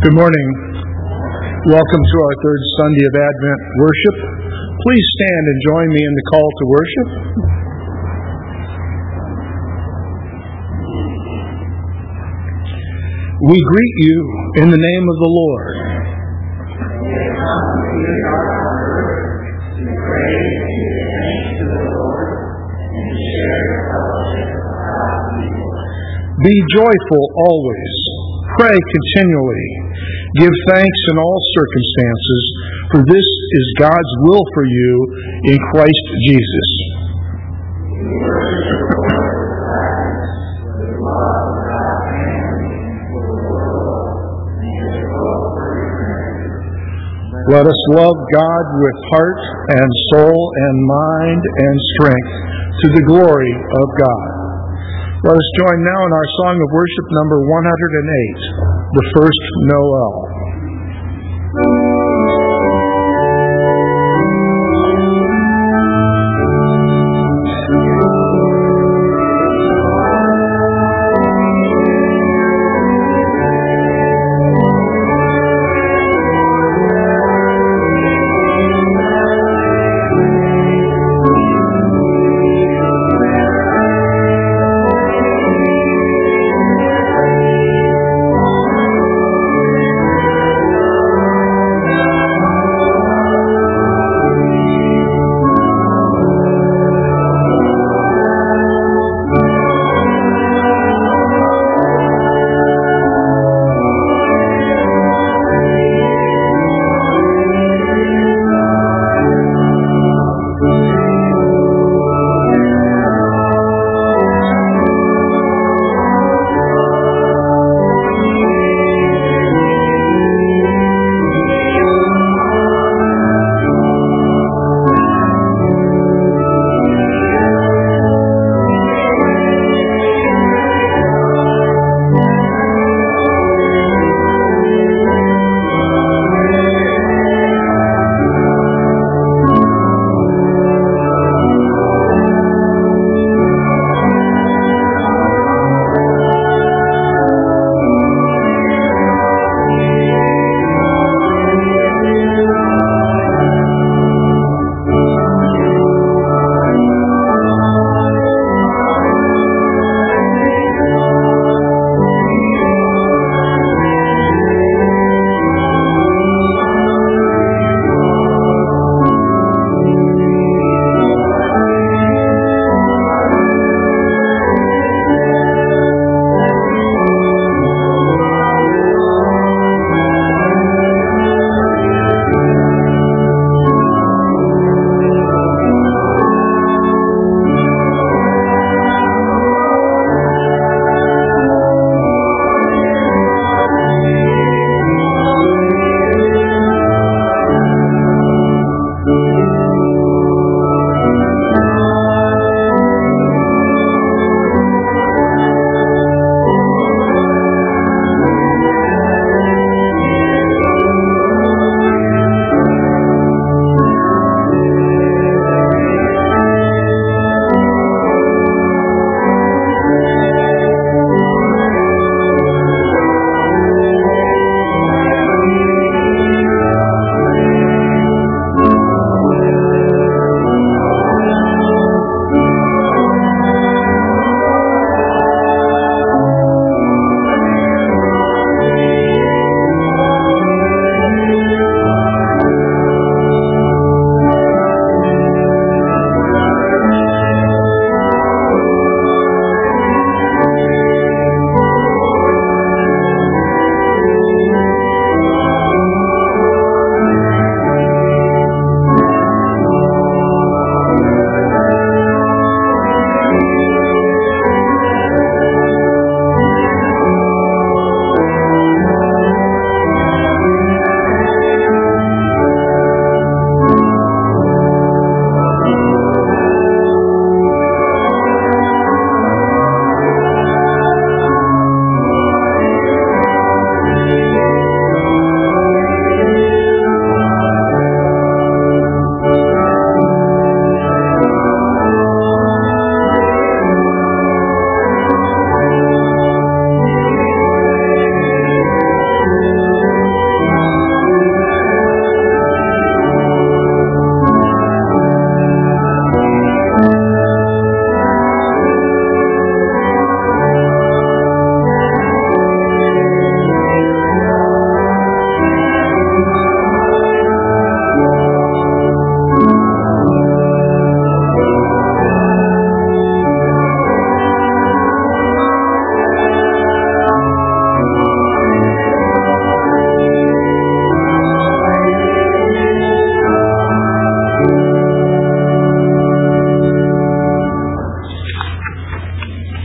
Good morning. Welcome to our third Sunday of Advent worship. Please stand and join me in the call to worship. We greet you in the name of the Lord. Be joyful always. Pray continually. Give thanks in all circumstances, for this is God's will for you in Christ Jesus. Let us love God with heart and soul and mind and strength to the glory of God. Let us join now in our song of worship number 108, the first Noel.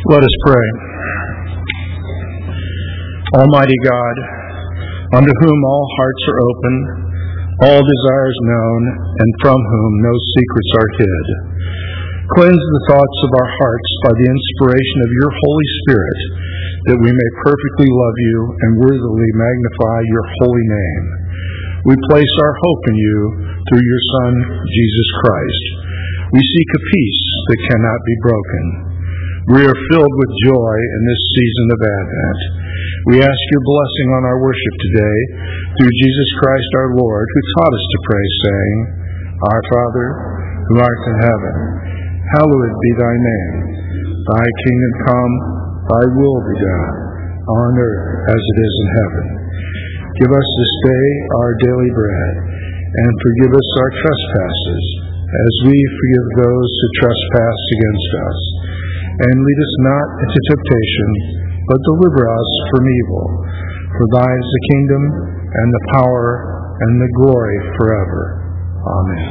Let us pray. Almighty God, unto whom all hearts are open, all desires known, and from whom no secrets are hid, cleanse the thoughts of our hearts by the inspiration of your Holy Spirit, that we may perfectly love you and worthily magnify your holy name. We place our hope in you through your Son, Jesus Christ. We seek a peace that cannot be broken. We are filled with joy in this season of Advent. We ask your blessing on our worship today through Jesus Christ our Lord, who taught us to pray, saying, Our Father, who art in heaven, hallowed be thy name. Thy kingdom come, thy will be done, on earth as it is in heaven. Give us this day our daily bread, and forgive us our trespasses, as we forgive those who trespass against us. And lead us not into temptation, but deliver us from evil. For thine is the kingdom, and the power, and the glory forever. Amen.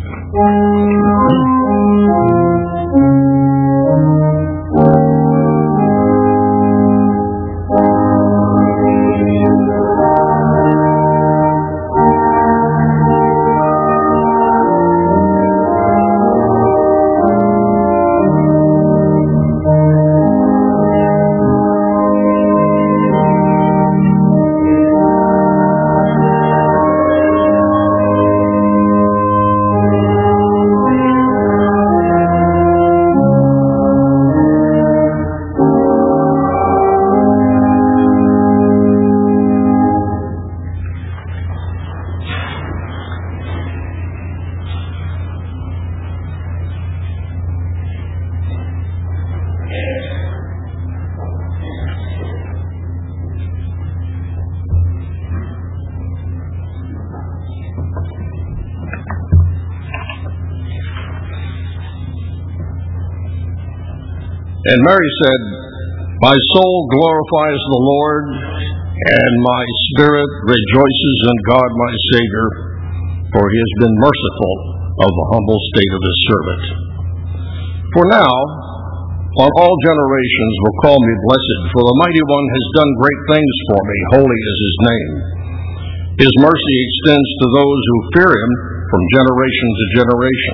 And Mary said, My soul glorifies the Lord, and my spirit rejoices in God my Savior, for he has been merciful of the humble state of his servant. For now, all generations will call me blessed, for the Mighty One has done great things for me, holy is his name. His mercy extends to those who fear him from generation to generation.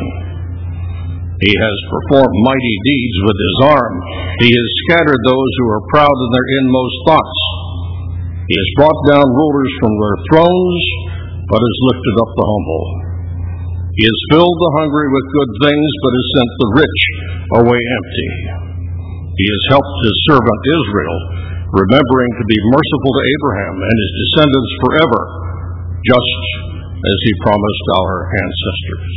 He has performed mighty deeds with his arm. He has scattered those who are proud in their inmost thoughts. He has brought down rulers from their thrones, but has lifted up the humble. He has filled the hungry with good things, but has sent the rich away empty. He has helped his servant Israel, remembering to be merciful to Abraham and his descendants forever, just as he promised our ancestors.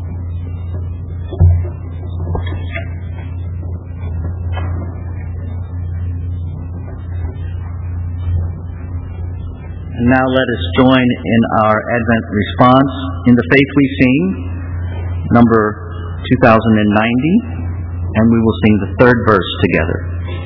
And now let us join in our Advent response in the Faith We Sing, number 2090, and we will sing the third verse together.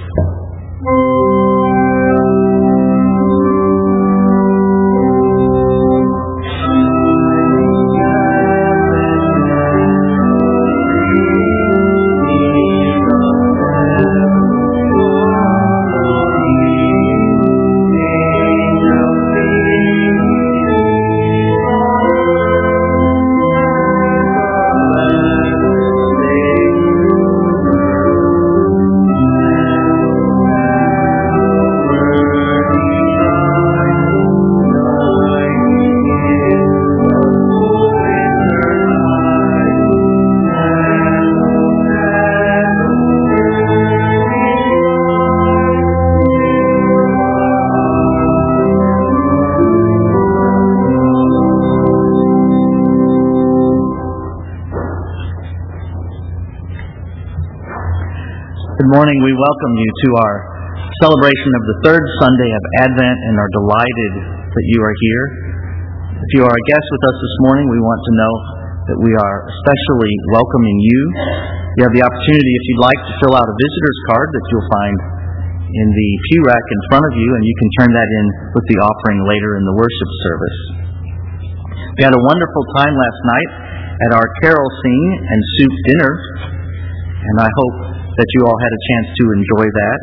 Good morning. We welcome you to our celebration of the third Sunday of Advent and are delighted that you are here. If you are a guest with us this morning, we want to know that we are especially welcoming you. You have the opportunity, if you'd like, to fill out a visitor's card that you'll find in the pew rack in front of you, and you can turn that in with the offering later in the worship service. We had a wonderful time last night at our carol sing and soup dinner, and I hope that you all had a chance to enjoy that.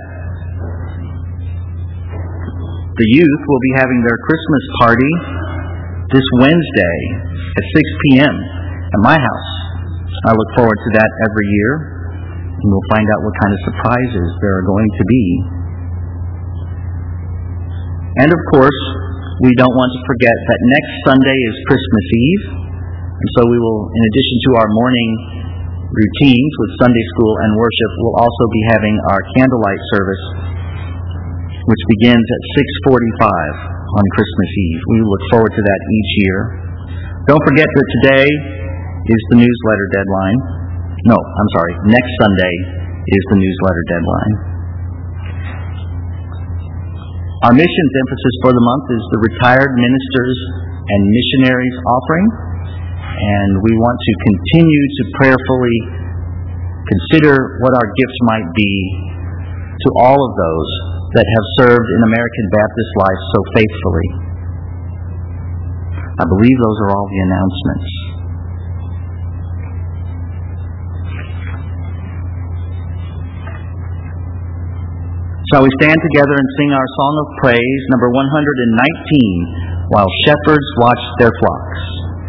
The youth will be having their Christmas party this Wednesday at 6 p.m. at my house. I look forward to that every year, and we'll find out what kind of surprises there are going to be. And of course, we don't want to forget that next Sunday is Christmas Eve, and so we will, in addition to our morning routines with Sunday school and worship, we'll also be having our candlelight service, which begins at 6:45 on Christmas Eve. We look forward to that each year. Don't forget that today is the newsletter deadline. No, I'm sorry, next Sunday is the newsletter deadline. Our missions emphasis for the month is the Retired Ministers and Missionaries offering, and we want to continue to prayerfully consider what our gifts might be to all of those that have served in American Baptist life so faithfully. I believe those are all the announcements. Shall we stand together and sing our song of praise, number 119, While Shepherds Watch Their Flocks?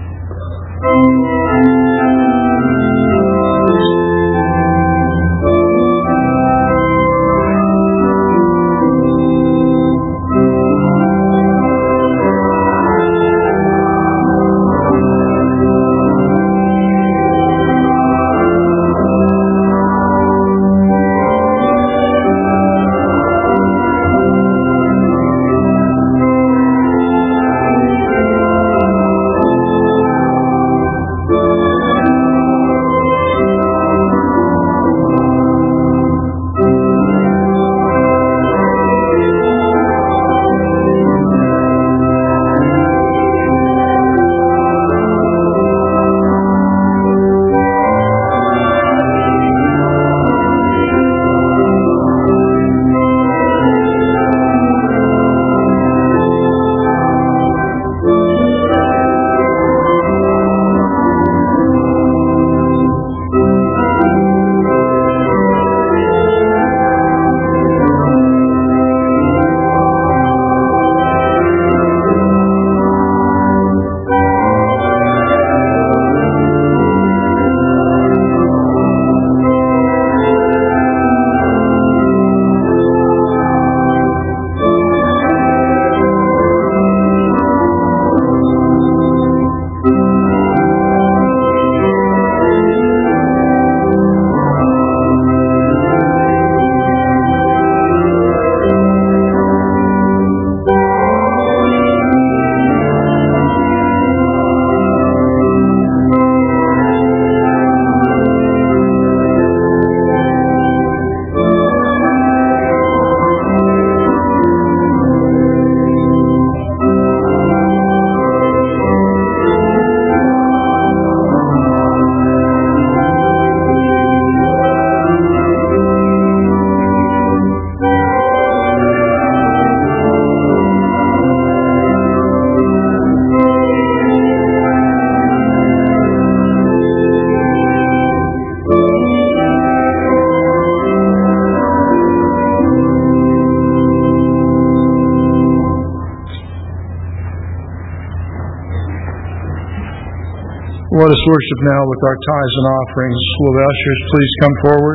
Let us worship now with our tithes and offerings. Will the ushers please come forward?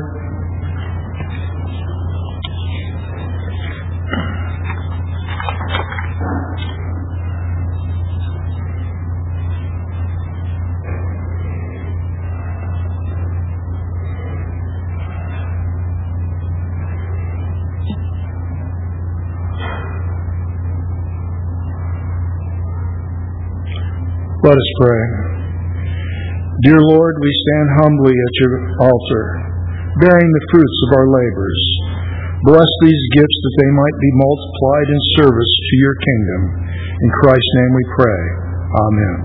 Let us pray. Dear Lord, we stand humbly at your altar, bearing the fruits of our labors. Bless these gifts that they might be multiplied in service to your kingdom. In Christ's name we pray. Amen.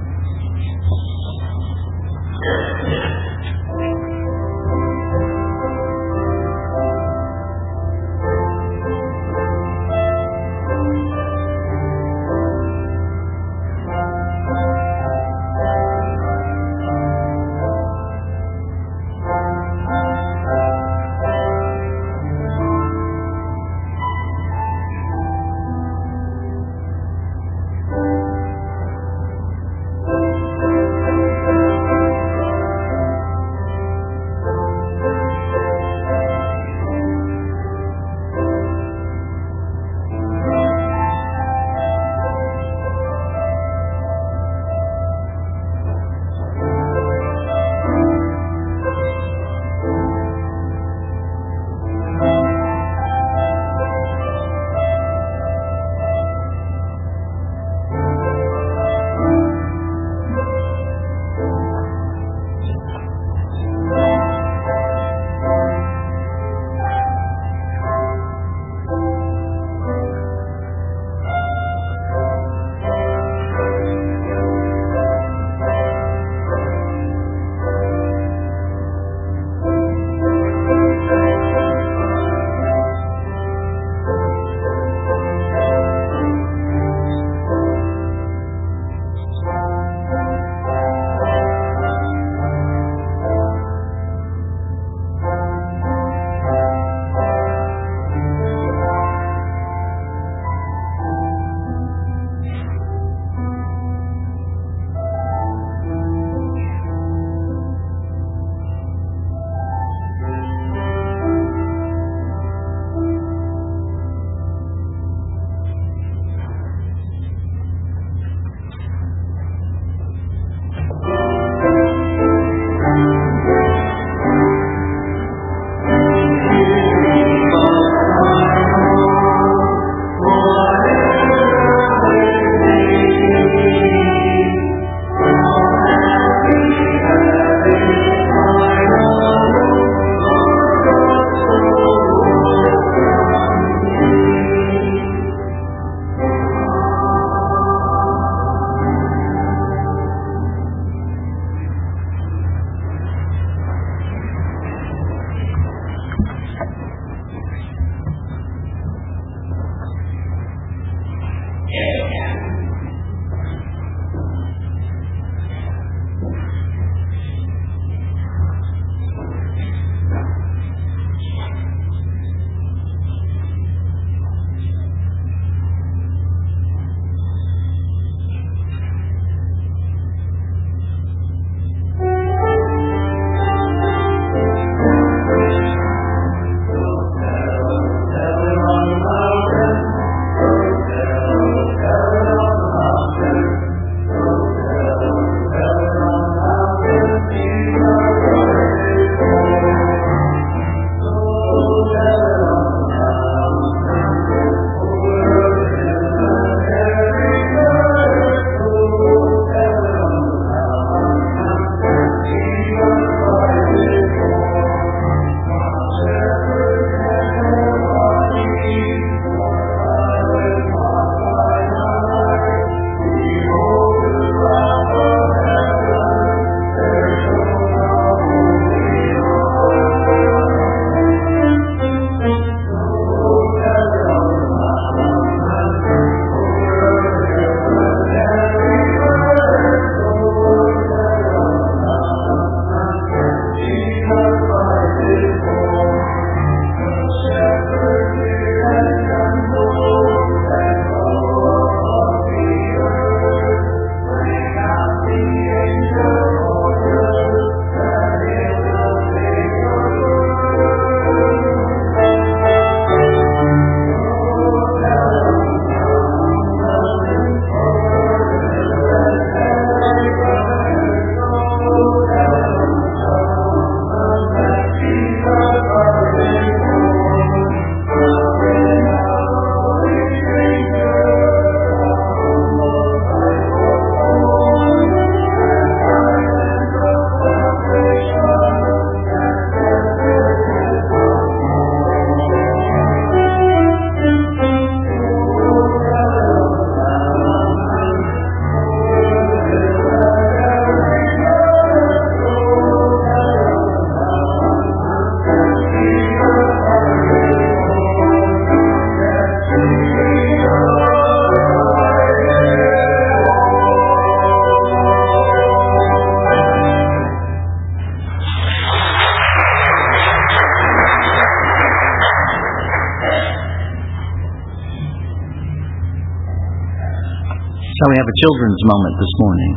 Shall we have a children's moment this morning?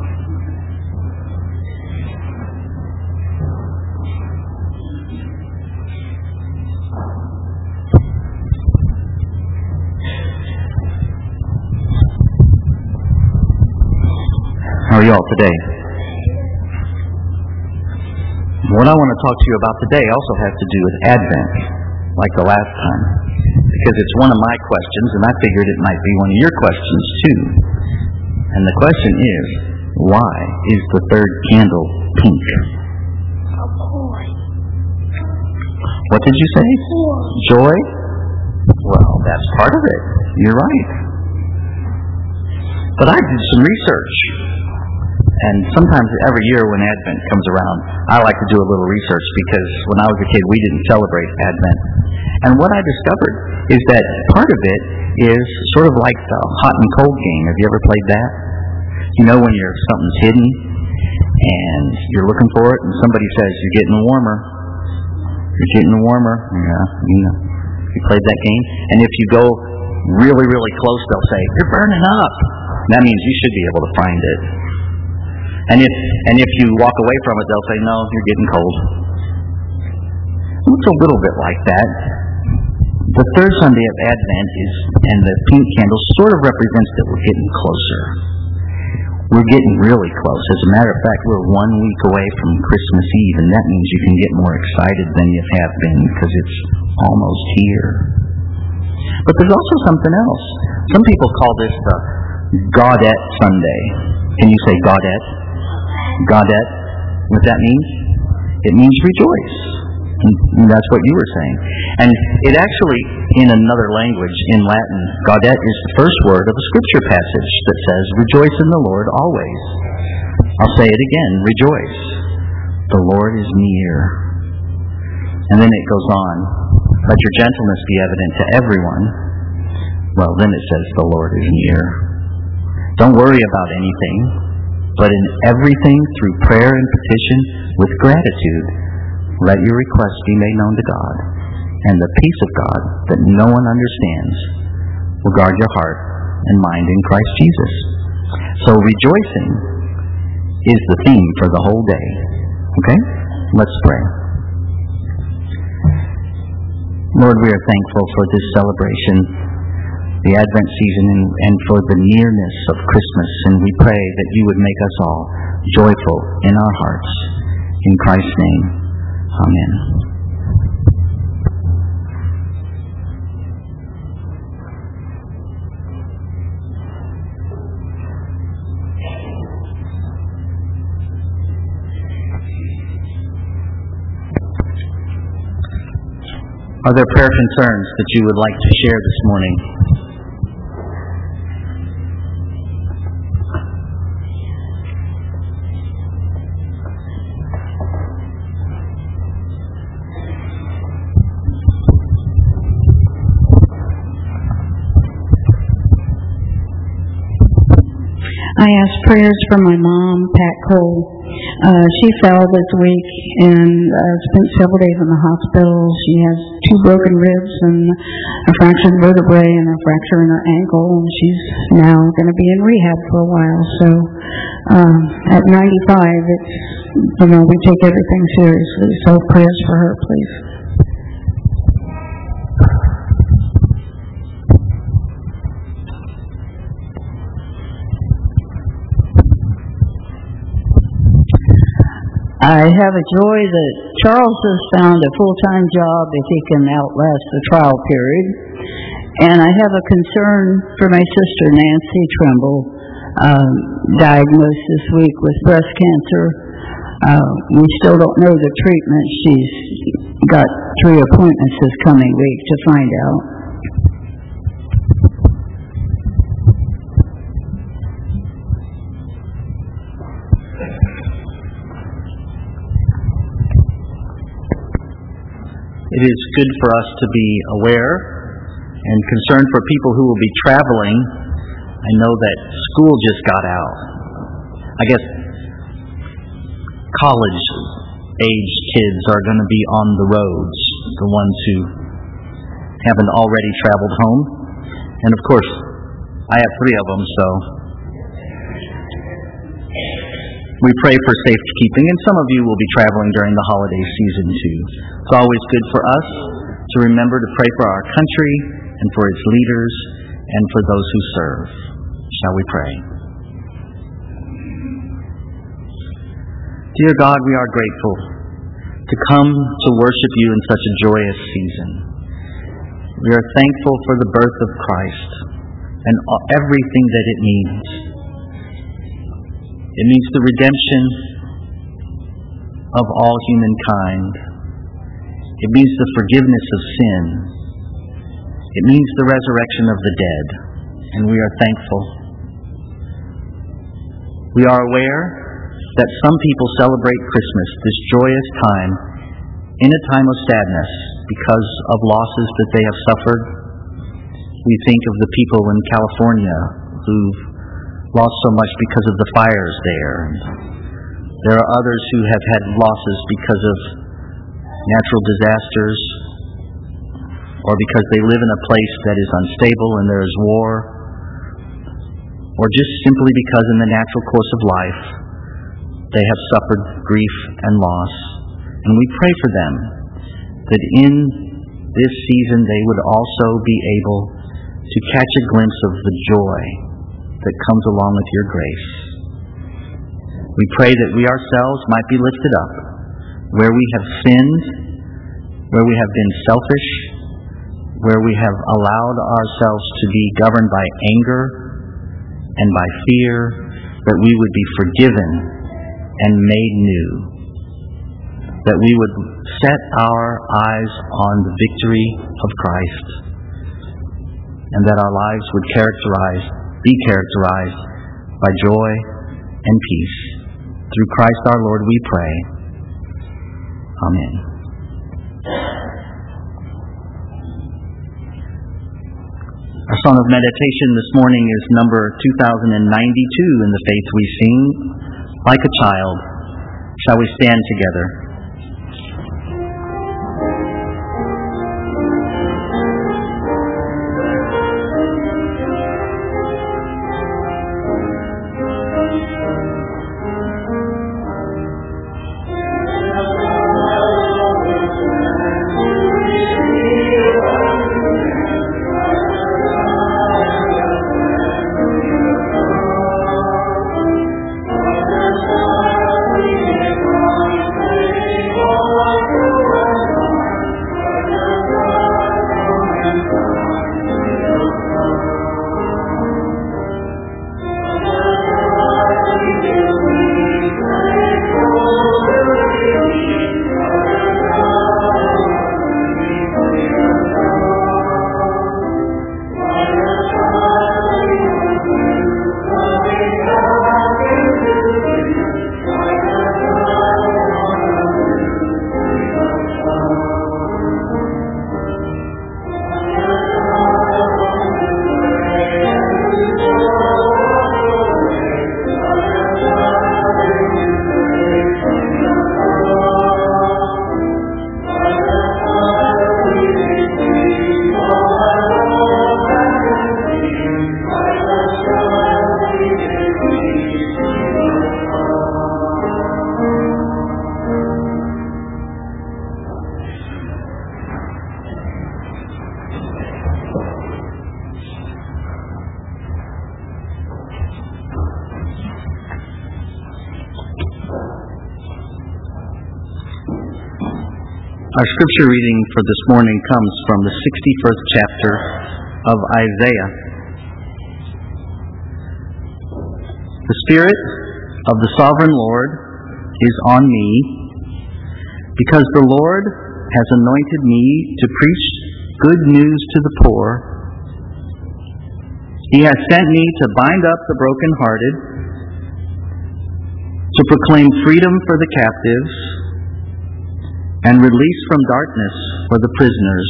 How are you all today? What I want to talk to you about today also has to do with Advent, like the last time, because it's one of my questions, and I figured it might be one of your questions too. And the question is, why is the third candle pink? What did you say? Joy? Well, that's part of it. You're right. But I did some research. And sometimes every year when Advent comes around, I like to do a little research because when I was a kid, we didn't celebrate Advent. And what I discovered is that part of it is sort of like the hot and cold game. Have you ever played that? You know when something's hidden and you're looking for it and somebody says, "You're getting warmer. You're getting warmer." Yeah, you know. You played that game? And if you go really, really close, they'll say, "You're burning up." That means you should be able to find it. And if you walk away from it, they'll say, "No, you're getting cold." It's a little bit like that. The third Sunday of Advent and the pink candle sort of represents that we're getting closer. We're getting really close. As a matter of fact, we're 1 week away from Christmas Eve, and that means you can get more excited than you have been because it's almost here. But there's also something else. Some people call this the Gaudete Sunday. Can you say Gaudete? Gaudete. What that means? It means rejoice. And that's what you were saying. And it actually, in another language, in Latin, Gaudete is the first word of a scripture passage that says, "Rejoice in the Lord always." I'll say it again, rejoice. The Lord is near. And then it goes on, "Let your gentleness be evident to everyone." Well, then it says, "The Lord is near." Don't worry about anything, but in everything through prayer and petition with gratitude, let your requests be made known to God, and the peace of God that no one understands will guard your heart and mind in Christ Jesus. So rejoicing is the theme for the whole day. Okay? Let's pray. Lord, we are thankful for this celebration, the Advent season, and for the nearness of Christmas, and we pray that you would make us all joyful in our hearts. In Christ's name, amen. Are there prayer concerns that you would like to share this morning? I asked prayers for my mom, Pat Cole. She fell this week and spent several days in the hospital. She has 2 broken ribs and a fractured vertebrae and a fracture in her ankle. And she's now going to be in rehab for a while. So at 95, we take everything seriously. So prayers for her, please. I have a joy that Charles has found a full-time job if he can outlast the trial period. And I have a concern for my sister, Nancy Trimble, diagnosed this week with breast cancer. We still don't know the treatment. She's got 3 appointments this coming week to find out. It is good for us to be aware and concerned for people who will be traveling. I know that school just got out. I guess college-aged kids are going to be on the roads, the ones who haven't already traveled home. And of course, I have 3 of them, so We pray for safekeeping, and some of you will be traveling during the holiday season too. It's always good for us to remember to pray for our country and for its leaders and for those who serve. Shall we pray? Dear God, we are grateful to come to worship you in such a joyous season. We are thankful for the birth of Christ and everything that it means. It means the redemption of all humankind. It means the forgiveness of sin. It means the resurrection of the dead, and we are thankful. We are aware that some people celebrate Christmas, this joyous time, in a time of sadness because of losses that they have suffered. We think of the people in California who've lost so much because of the fires there. There are others who have had losses because of natural disasters or because they live in a place that is unstable and there is war, or just simply because in the natural course of life they have suffered grief and loss. And we pray for them that in this season they would also be able to catch a glimpse of the joy that comes along with your grace. We pray that we ourselves might be lifted up where we have sinned, where we have been selfish, where we have allowed ourselves to be governed by anger and by fear, that we would be forgiven and made new, that we would set our eyes on the victory of Christ, and that our lives would be characterized by joy and peace. Through Christ our Lord we pray. Amen. Our song of meditation this morning is number 2092 in the Faith We Sing, Like a Child. Shall we stand together? Our scripture reading for this morning comes from the 61st chapter of Isaiah. The Spirit of the Sovereign Lord is on me, because the Lord has anointed me to preach good news to the poor. He has sent me to bind up the brokenhearted, to proclaim freedom for the captives, and release from darkness for the prisoners,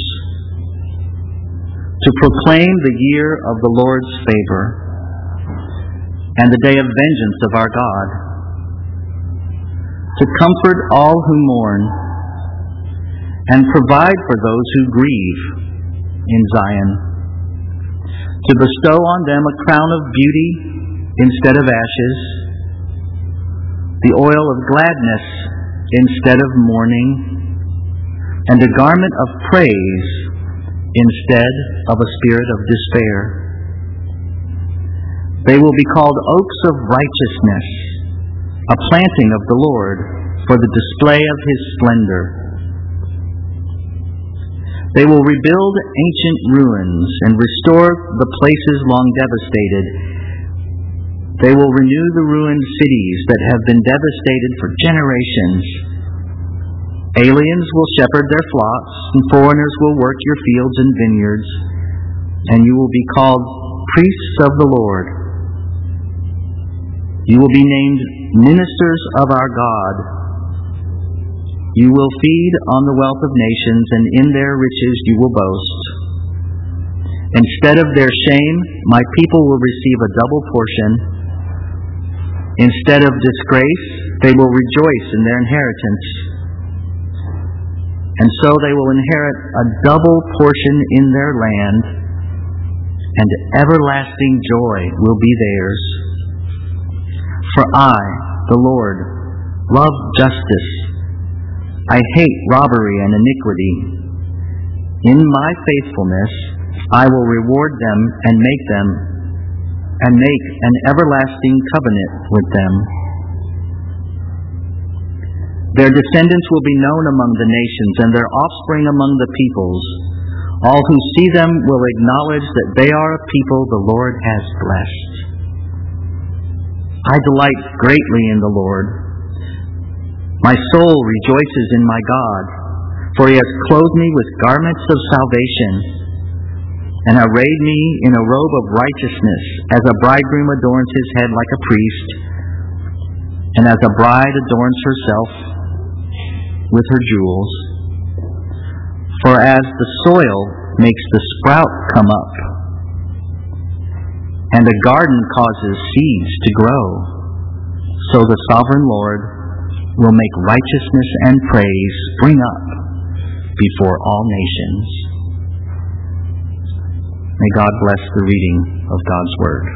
to proclaim the year of the Lord's favor and the day of vengeance of our God, to comfort all who mourn and provide for those who grieve in Zion, to bestow on them a crown of beauty instead of ashes, the oil of gladness instead of mourning, and a garment of praise instead of a spirit of despair. They will be called oaks of righteousness, a planting of the Lord for the display of His splendor. They will rebuild ancient ruins and restore the places long devastated. They will renew the ruined cities that have been devastated for generations. Aliens will shepherd their flocks, and foreigners will work your fields and vineyards, and you will be called priests of the Lord. You will be named ministers of our God. You will feed on the wealth of nations, and in their riches you will boast. Instead of their shame, my people will receive a double portion. Instead of disgrace, they will rejoice in their inheritance. And so they will inherit a double portion in their land, and everlasting joy will be theirs. For I, the Lord, love justice. I hate robbery and iniquity. In my faithfulness, I will reward them and make an everlasting covenant with them. Their descendants will be known among the nations, and their offspring among the peoples. All who see them will acknowledge that they are a people the Lord has blessed. I delight greatly in the Lord. My soul rejoices in my God, for He has clothed me with garments of salvation, and arrayed me in a robe of righteousness, as a bridegroom adorns his head like a priest, and as a bride adorns herself with her jewels. For as the soil makes the sprout come up, and a garden causes seeds to grow, so the sovereign Lord will make righteousness and praise spring up before all nations. May God bless the reading of God's Word.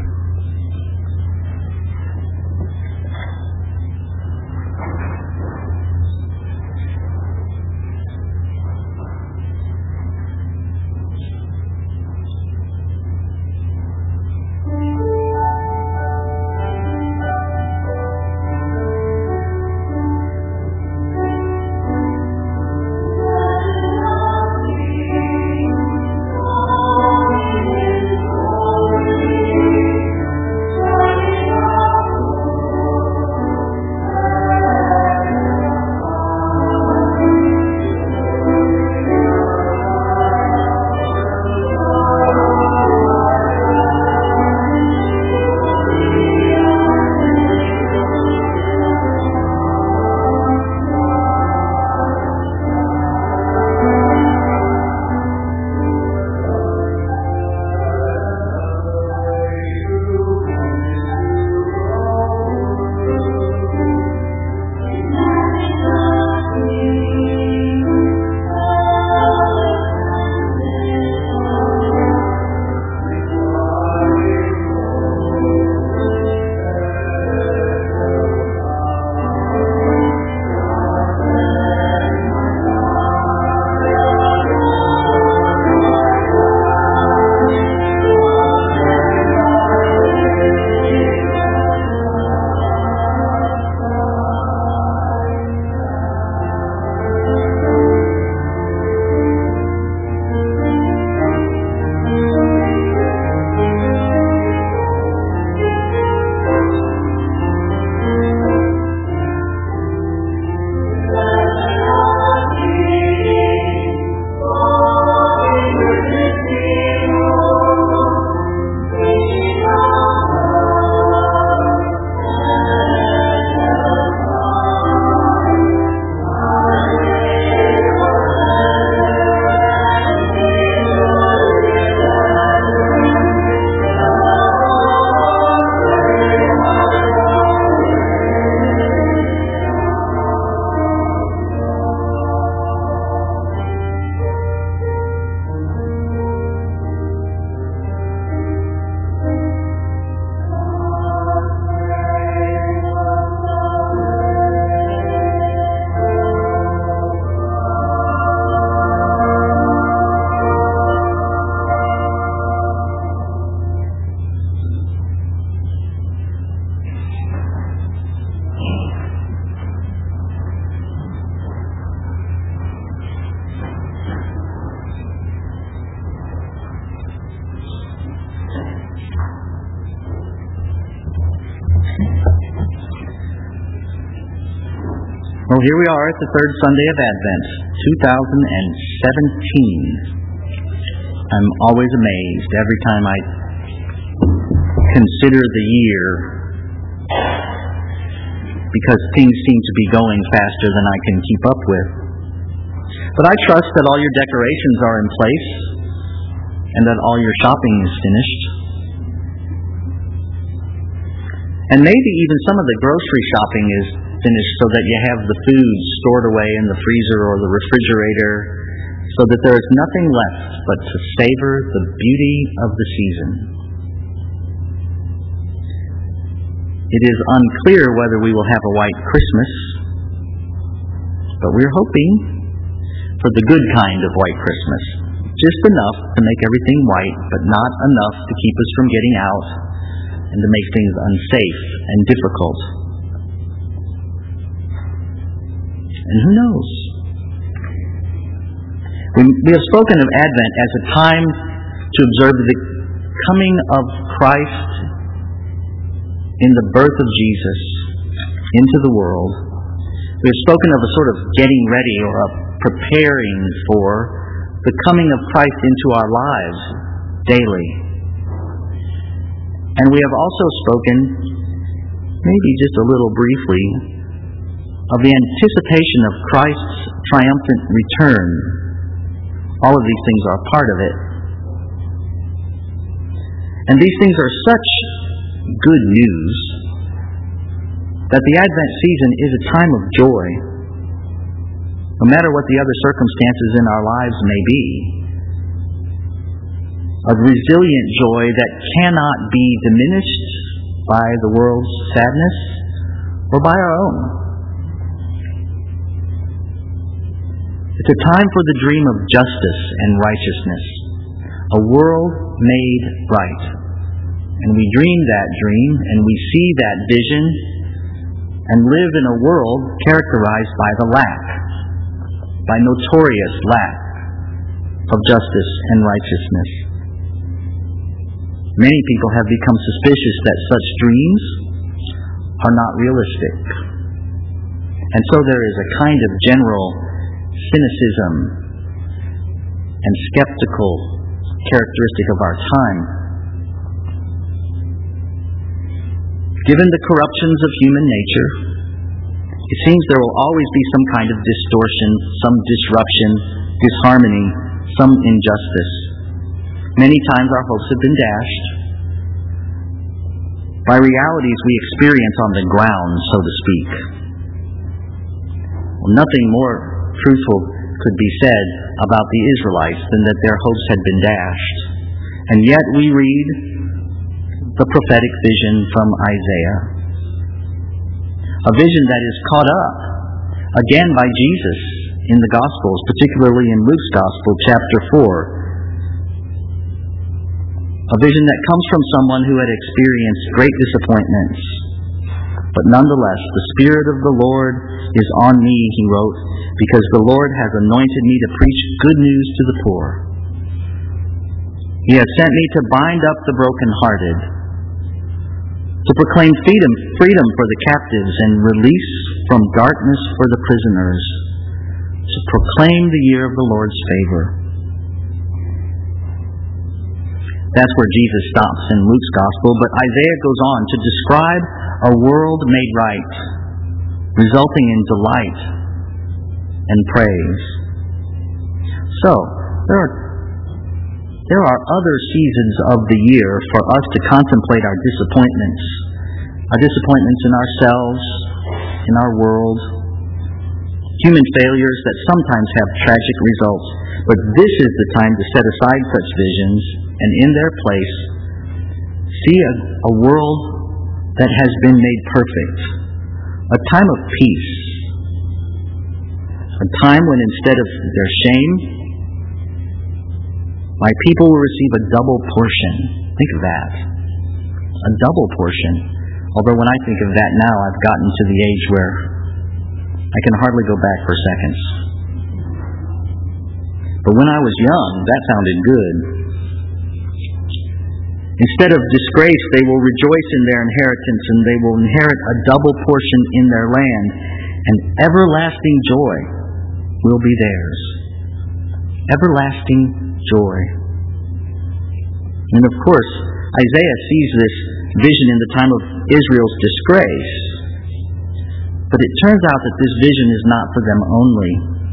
Well, here we are at the third Sunday of Advent, 2017. I'm always amazed every time I consider the year, because things seem to be going faster than I can keep up with. But I trust that all your decorations are in place and that all your shopping is finished. And maybe even some of the grocery shopping is finished so that you have the food stored away in the freezer or the refrigerator so that there is nothing left but to savor the beauty of the season. It is unclear whether we will have a white Christmas, but we're hoping for the good kind of white Christmas. Just enough to make everything white, but not enough to keep us from getting out and to make things unsafe and difficult. And who knows? We have spoken of Advent as a time to observe the coming of Christ in the birth of Jesus into the world. We have spoken of a sort of getting ready or a preparing for the coming of Christ into our lives daily. And we have also spoken, maybe just a little briefly, of the anticipation of Christ's triumphant return. All of these things are part of it. And these things are such good news that the Advent season is a time of joy, no matter what the other circumstances in our lives may be. A resilient joy that cannot be diminished by the world's sadness or by our own. It's a time for the dream of justice and righteousness, a world made right. And we dream that dream, and we see that vision, and live in a world characterized by the lack, by notorious lack of justice and righteousness. Many people have become suspicious that such dreams are not realistic. And so there is a kind of general cynicism and skeptical characteristic of our time. Given the corruptions of human nature, it seems there will always be some kind of distortion, some disruption, disharmony, some injustice. Many times our hopes have been dashed by realities we experience on the ground, so to speak. Well, nothing more truthful could be said about the Israelites than that their hopes had been dashed. And yet we read the prophetic vision from Isaiah, a vision that is caught up again by Jesus in the Gospels, particularly in Luke's Gospel, chapter 4. A vision that comes from someone who had experienced great disappointments. But nonetheless, the Spirit of the Lord is on me, he wrote, because the Lord has anointed me to preach good news to the poor. He has sent me to bind up the brokenhearted, to proclaim freedom for the captives and release from darkness for the prisoners, to proclaim the year of the Lord's favor. That's where Jesus stops in Luke's Gospel, but Isaiah goes on to describe a world made right, resulting in delight and praise. So, there are other seasons of the year for us to contemplate our disappointments in ourselves, in our world, human failures that sometimes have tragic results. But this is the time to set aside such visions and in their place see a world that has been made perfect, a time of peace, a time when instead of their shame, my people will receive a double portion. Think of that. A double portion. Although when I think of that now, I've gotten to the age where I can hardly go back for seconds. But when I was young, that sounded good. Instead of disgrace, they will rejoice in their inheritance, and they will inherit a double portion in their land. and everlasting joy will be theirs. Everlasting joy. And of course, Isaiah sees this vision in the time of Israel's disgrace. But it turns out that this vision is not for them only.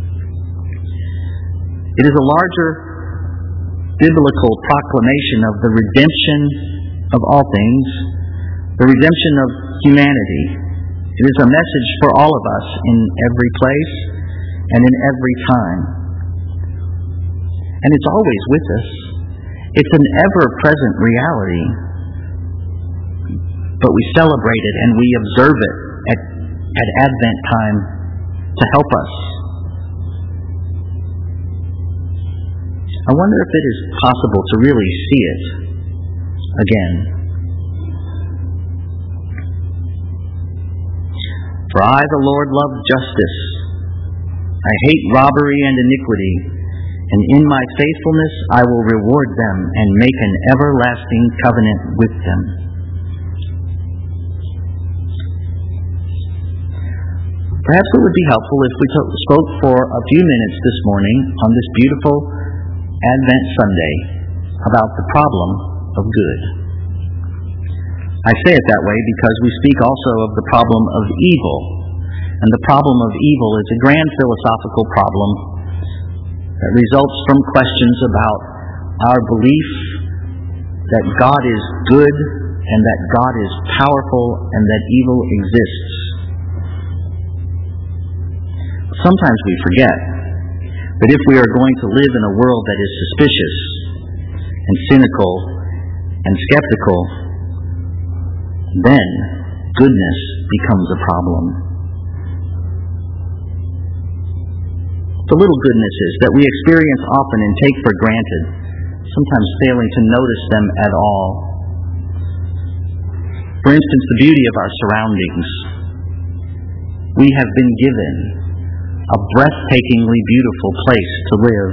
It is a larger biblical proclamation of the redemption of all things, the redemption of humanity. It is a message for all of us in every place and in every time. And it's always with us. It's an ever-present reality. But we celebrate it and we observe it at Advent time to help us. I wonder if it is possible to really see it again. For I, the Lord, love justice. I hate robbery and iniquity, and in my faithfulness I will reward them and make an everlasting covenant with them. Perhaps it would be helpful if we spoke for a few minutes this morning on this beautiful Advent Sunday about the problem of good. I say it that way because we speak also of the problem of evil. And the problem of evil is a grand philosophical problem that results from questions about our belief that God is good and that God is powerful and that evil exists. Sometimes we forget that if we are going to live in a world that is suspicious and cynical and skeptical, then goodness becomes a problem. The little goodnesses that we experience often and take for granted, sometimes failing to notice them at all. For instance, the beauty of our surroundings. We have been given a breathtakingly beautiful place to live.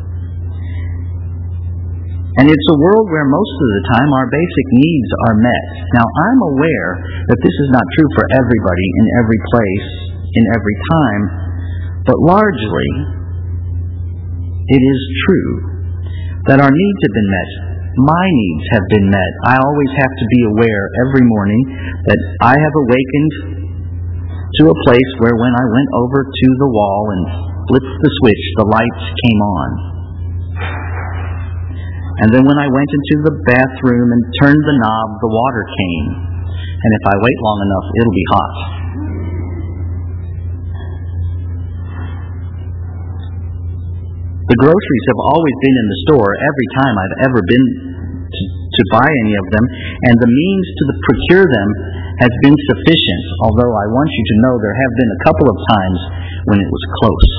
And it's a world where most of the time our basic needs are met. Now, I'm aware that this is not true for everybody in every place, in every time, but largely it is true that our needs have been met. My needs have been met. I always have to be aware every morning that I have awakened to a place where when I went over to the wall and flipped the switch, the lights came on. And then when I went into the bathroom and turned the knob, the water came. And if I wait long enough, it'll be hot. The groceries have always been in the store every time I've ever been to buy any of them, and the means to procure them has been sufficient, although I want you to know there have been a couple of times when it was close.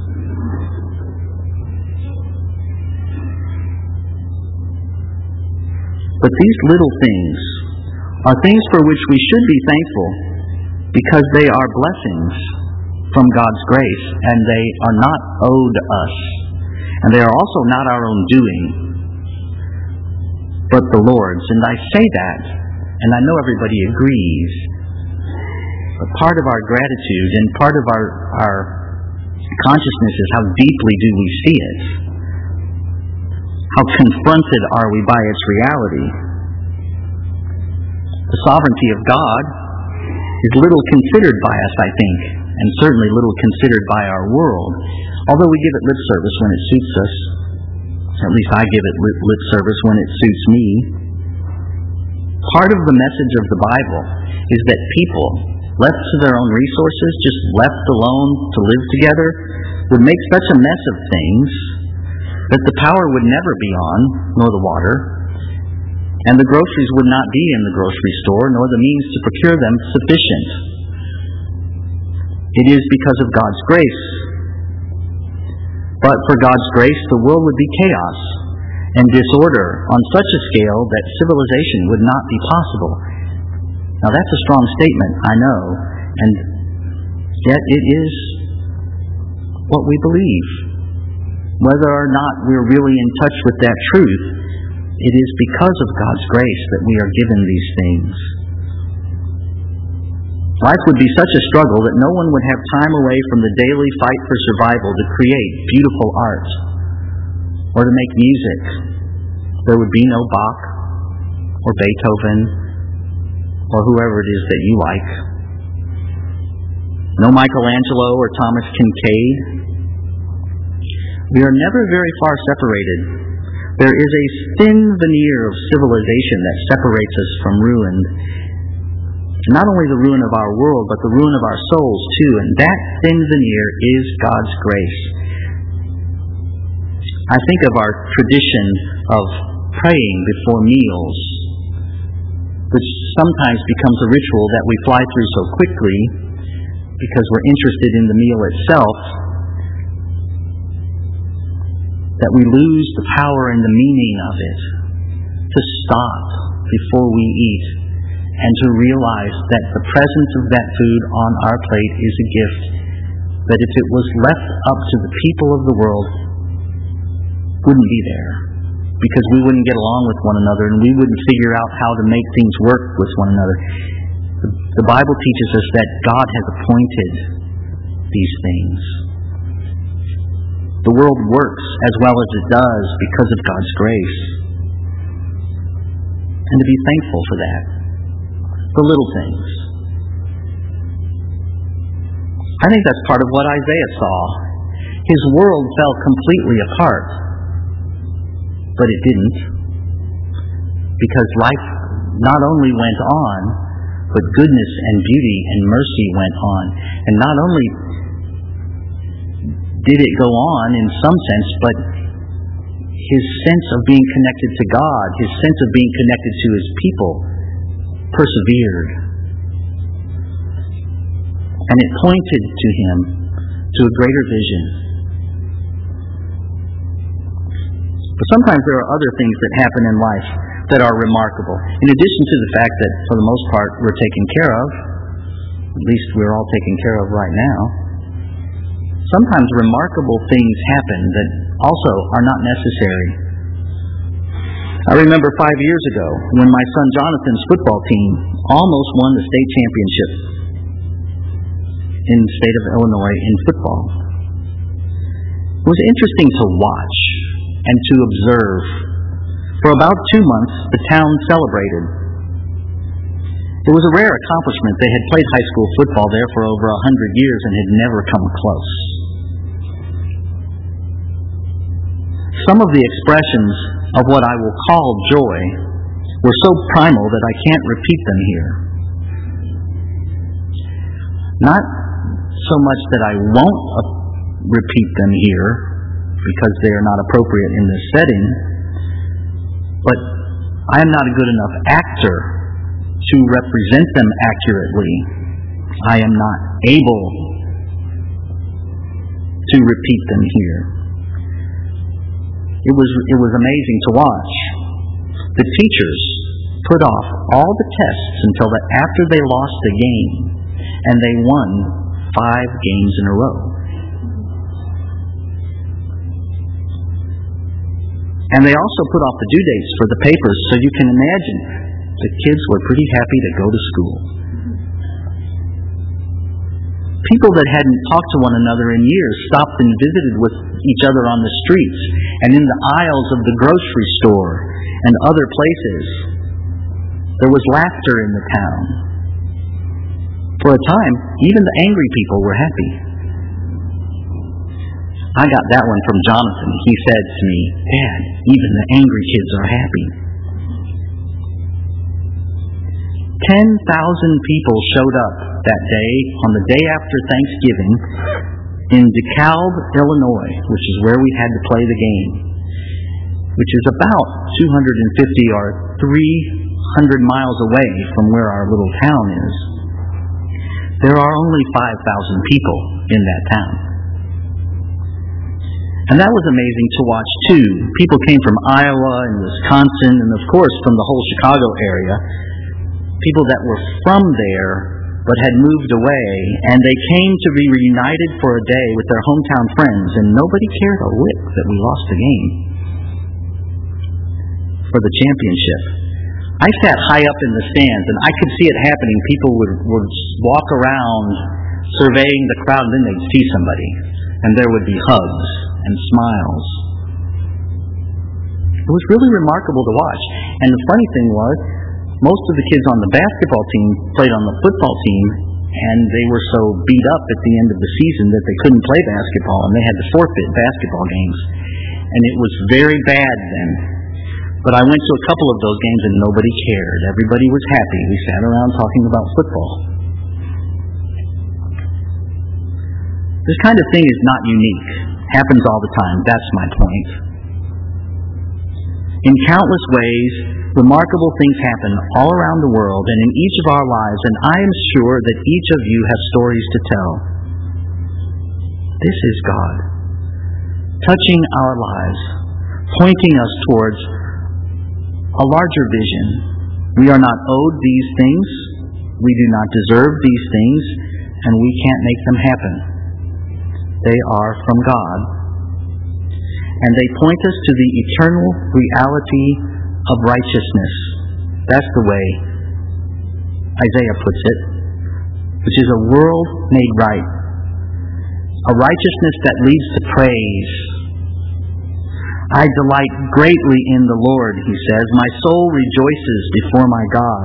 But these little things are things for which we should be thankful because they are blessings from God's grace, and they are not owed us. And they are also not our own doing, but the Lord's. And I say that, and I know everybody agrees, but part of our gratitude and part of our consciousness is how deeply do we see it? How confronted are we by its reality? The sovereignty of God is little considered by us, I think, and certainly little considered by our world, although we give it lip service when it suits us. At least I give it lip service when it suits me. Part of the message of the Bible is that people, left to their own resources, just left alone to live together, would make such a mess of things that the power would never be on, nor the water, and the groceries would not be in the grocery store, nor the means to procure them sufficient. It is because of God's grace. But for God's grace, the world would be chaos and disorder on such a scale that civilization would not be possible. Now that's a strong statement, I know, and yet it is what we believe. Whether or not we're really in touch with that truth, it is because of God's grace that we are given these things. Life would be such a struggle that no one would have time away from the daily fight for survival to create beautiful art or to make music. There would be no Bach or Beethoven or whoever it is that you like. No Michelangelo or Thomas Kinkade. We are never very far separated. There is a thin veneer of civilization that separates us from ruin. Not only the ruin of our world, but the ruin of our souls too. And that thin veneer is God's grace. I think of our tradition of praying before meals, which sometimes becomes a ritual that we fly through so quickly because we're interested in the meal itself, that we lose the power and the meaning of it, to stop before we eat and to realize that the presence of that food on our plate is a gift, that if it was left up to the people of the world, wouldn't be there, because we wouldn't get along with one another and we wouldn't figure out how to make things work with one another. The Bible teaches us that God has appointed these things. The world works as well as it does because of God's grace. And to be thankful for that. The little things. I think that's part of what Isaiah saw. His world fell completely apart. But it didn't. Because life not only went on, but goodness and beauty and mercy went on. And not only did it go on in some sense, but his sense of being connected to God, his sense of being connected to his people, persevered. And it pointed to him to a greater vision. But sometimes there are other things that happen in life that are remarkable. In addition to the fact that, for the most part, we're taken care of, at least we're all taken care of right now, sometimes remarkable things happen that also are not necessary. I remember 5 years ago when my son Jonathan's football team almost won the state championship in the state of Illinois in football. It was interesting to watch and to observe. For about 2 months, the town celebrated. It was a rare accomplishment. They had played high school football there for over 100 years and had never come close. Some of the expressions of what I will call joy were so primal that I can't repeat them here. Not so much that I won't repeat them here because they are not appropriate in this setting, but I am not a good enough actor to represent them accurately. I am not able to repeat them here. It was amazing to watch. The teachers put off all the tests until after they lost the game, and they won 5 games in a row. And they also put off the due dates for the papers, so you can imagine the kids were pretty happy to go to school. People that hadn't talked to one another in years stopped and visited with each other on the streets and in the aisles of the grocery store and other places. There was laughter in the town. For a time, even the angry people were happy. I got that one from Jonathan. He said to me, "Dad, even the angry kids are happy." 10,000 people showed up that day, on the day after Thanksgiving, in DeKalb, Illinois, which is where we had to play the game, which is about 250 or 300 miles away from where our little town is. There are only 5,000 people in that town. And that was amazing to watch, too. People came from Iowa and Wisconsin and, of course, from the whole Chicago area. People that were from there but had moved away, and they came to be reunited for a day with their hometown friends, and nobody cared a lick that we lost the game for the championship. I sat high up in the stands, and I could see it happening. People would walk around surveying the crowd, and then they'd see somebody, and there would be hugs and smiles. It was really remarkable to watch. And the funny thing was, most of the kids on the basketball team played on the football team, and they were so beat up at the end of the season that they couldn't play basketball, and they had to forfeit basketball games. And it was very bad then. But I went to a couple of those games and nobody cared. Everybody was happy. We sat around talking about football. This kind of thing is not unique. Happens all the time. That's my point. In countless ways, remarkable things happen all around the world and in each of our lives, and I am sure that each of you have stories to tell. This is God, touching our lives, pointing us towards a larger vision. We are not owed these things, we do not deserve these things, and we can't make them happen. They are from God, and they point us to the eternal reality of righteousness. That's the way Isaiah puts it, which is a world made right, a righteousness that leads to praise. I delight greatly in the Lord, he says. My soul rejoices before my God.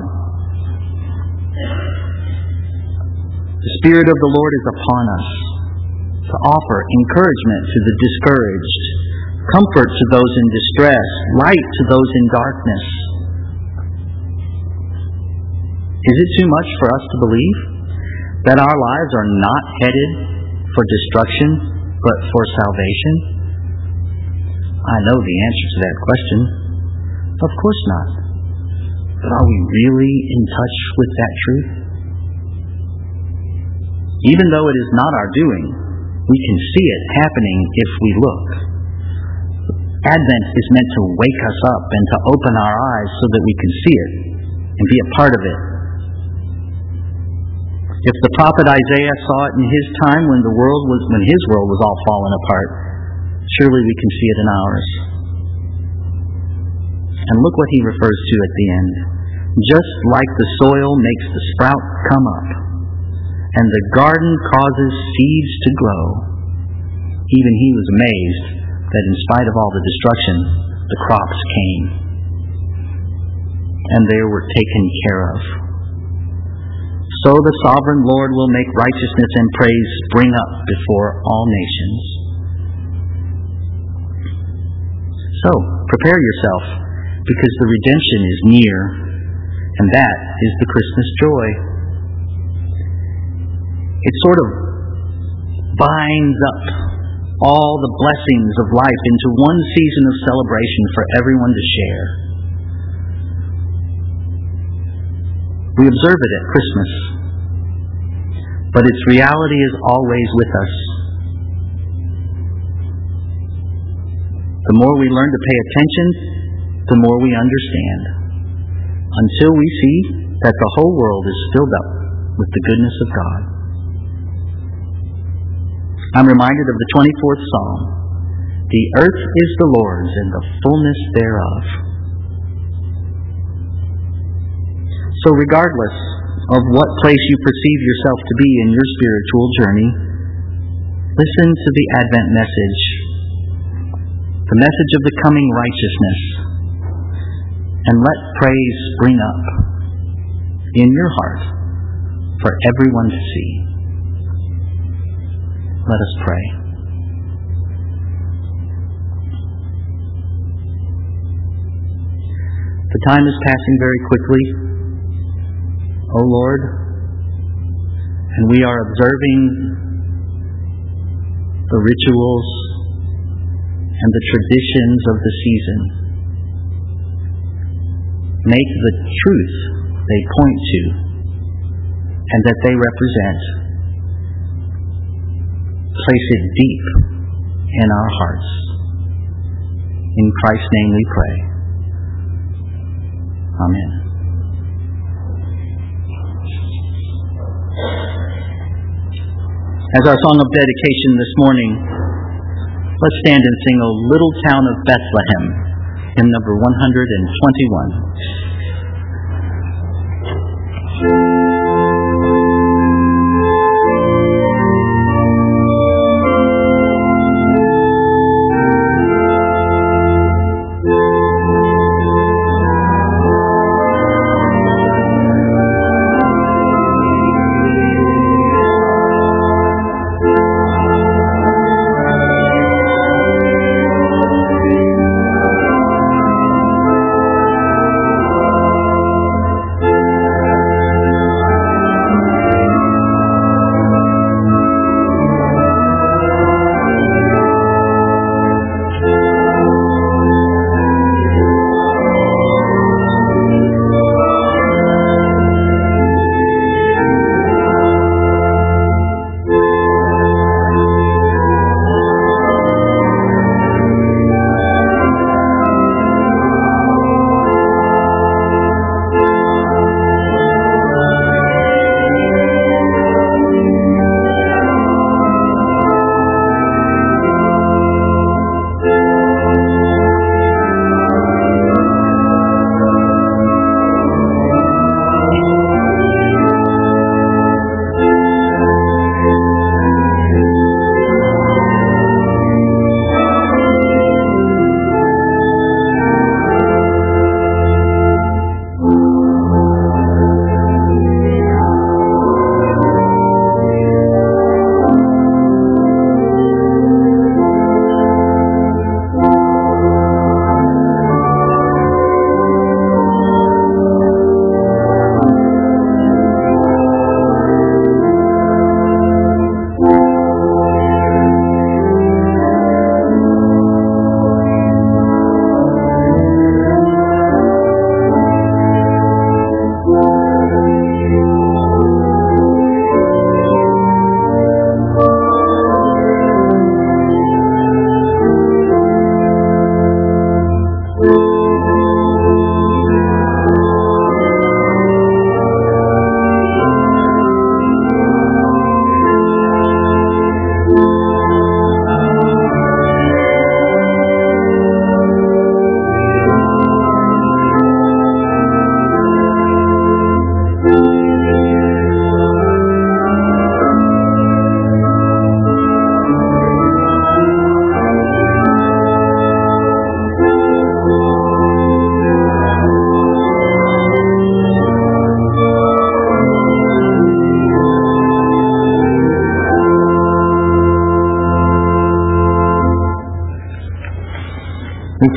The Spirit of the Lord is upon us to offer encouragement to the discouraged, comfort to those in distress, light to those in darkness. Is it too much for us to believe that our lives are not headed for destruction, but for salvation? I know the answer to that question. Of course not. But are we really in touch with that truth? Even though it is not our doing, we can see it happening if we look. Advent is meant to wake us up and to open our eyes so that we can see it and be a part of it. If the prophet Isaiah saw it in his time when his world was all falling apart, surely we can see it in ours. And look what he refers to at the end. Just like the soil makes the sprout come up, and the garden causes seeds to grow, even he was amazed that in spite of all the destruction, the crops came, and they were taken care of. So the sovereign Lord will make righteousness and praise spring up before all nations. So, prepare yourself, because the redemption is near, and that is the Christmas joy. It sort of binds up all the blessings of life into one season of celebration for everyone to share. We observe it at Christmas, but its reality is always with us. The more we learn to pay attention, the more we understand, until we see that the whole world is filled up with the goodness of God. I'm reminded of the 24th Psalm. The earth is the Lord's and the fullness thereof. So regardless of what place you perceive yourself to be in your spiritual journey, listen to the Advent message, the message of the coming righteousness, and let praise spring up in your heart for everyone to see. Let us pray. The time is passing very quickly, O Lord, and we are observing the rituals and the traditions of the season. Make the truth they point to and that they represent, place it deep in our hearts. In Christ's name we pray. Amen. As our song of dedication this morning, let's stand and sing O Little Town of Bethlehem, hymn number 121.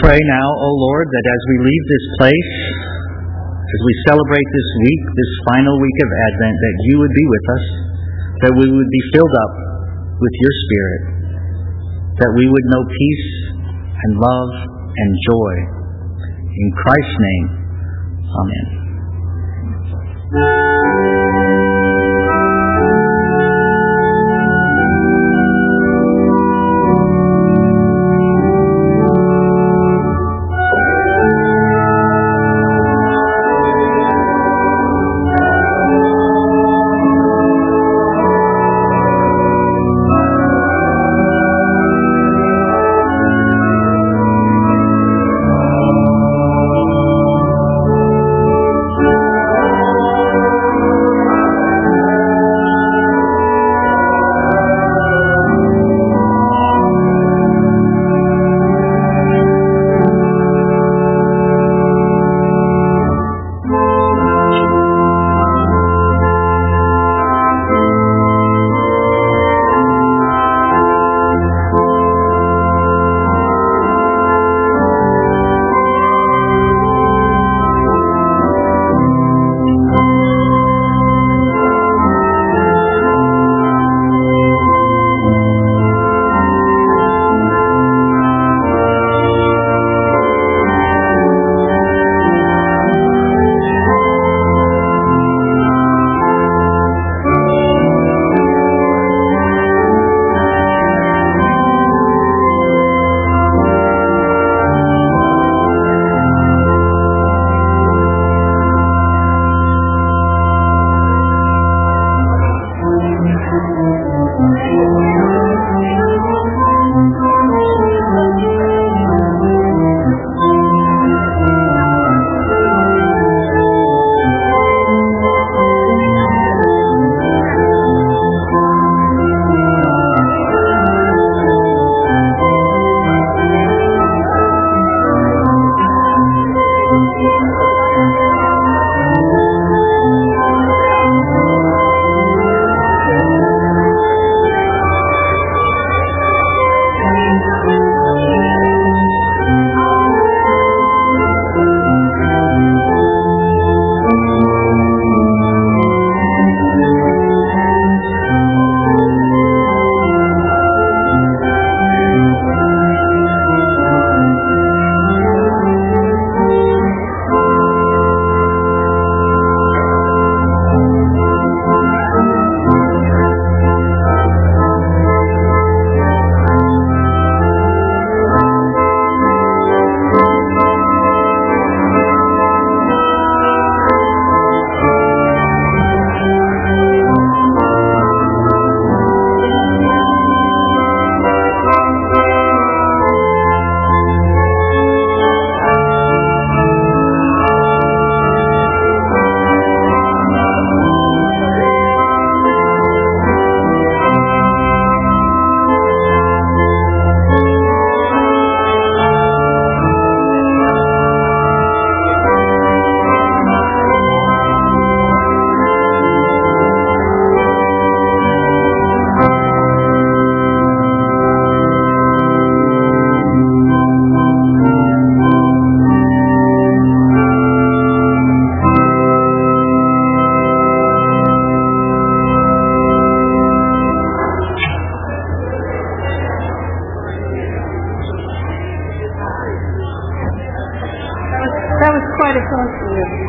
pray now, O Lord, that as we leave this place, as we celebrate this week, this final week of Advent, that you would be with us, that we would be filled up with your Spirit, that we would know peace and love and joy. In Christ's name, amen. That was quite a concert.